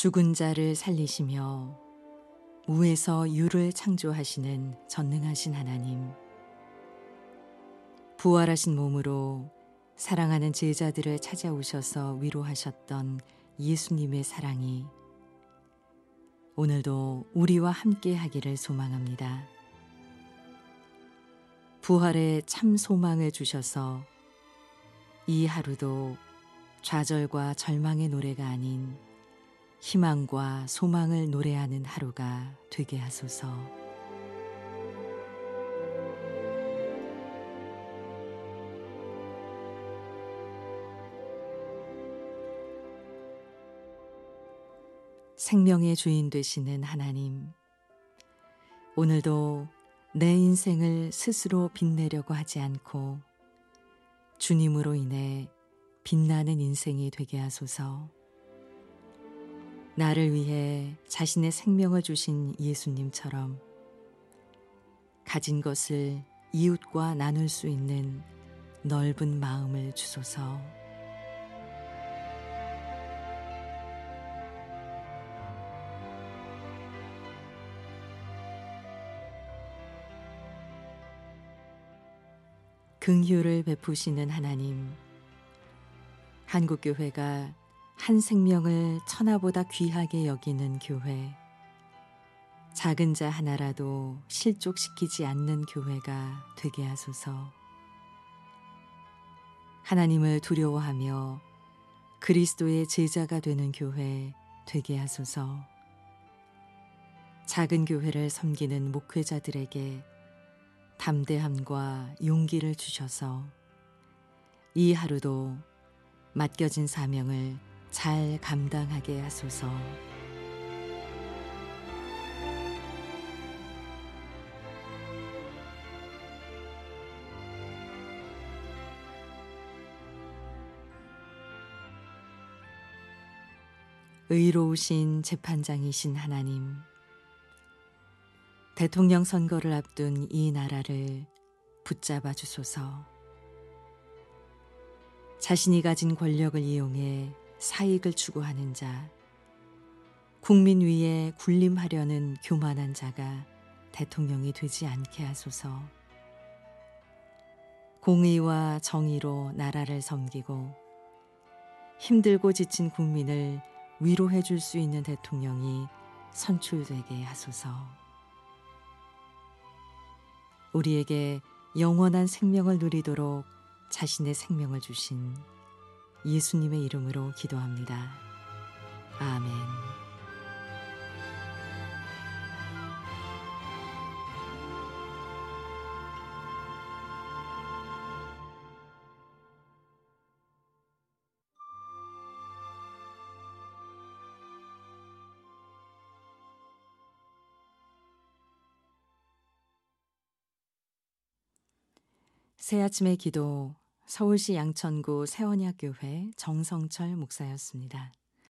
죽은 자를 살리시며 무에서 유를 창조하시는 전능하신 하나님, 부활하신 몸으로 사랑하는 제자들을 찾아오셔서 위로하셨던 예수님의 사랑이 오늘도 우리와 함께 하기를 소망합니다. 부활의 참 소망을 주셔서 이 하루도 좌절과 절망의 노래가 아닌 희망과 소망을 노래하는 하루가 되게 하소서. 생명의 주인 되시는 하나님, 오늘도 내 인생을 스스로 빛내려고 하지 않고 주님으로 인해 빛나는 인생이 되게 하소서. 나를 위해 자신의 생명을 주신 예수님처럼 가진 것을 이웃과 나눌 수 있는 넓은 마음을 주소서. 긍휼을 베푸시는 하나님, 한국교회가 한 생명을 천하보다 귀하게 여기는 교회, 작은 자 하나라도 실족시키지 않는 교회가 되게 하소서. 하나님을 두려워하며 그리스도의 제자가 되는 교회 되게 하소서. 작은 교회를 섬기는 목회자들에게 담대함과 용기를 주셔서 이 하루도 맡겨진 사명을 잘 감당하게 하소서. 의로우신 재판장이신 하나님, 대통령 선거를 앞둔 이 나라를 붙잡아 주소서. 자신이 가진 권력을 이용해 사익을 추구하는 자, 국민 위에 군림하려는 교만한 자가 대통령이 되지 않게 하소서. 공의와 정의로 나라를 섬기고 힘들고 지친 국민을 위로해 줄 수 있는 대통령이 선출되게 하소서. 우리에게 영원한 생명을 누리도록 자신의 생명을 주신 예수님의 이름으로 기도합니다. 아멘. 새아침의 기도, 서울시 양천구 세원야교회 정성철 목사였습니다.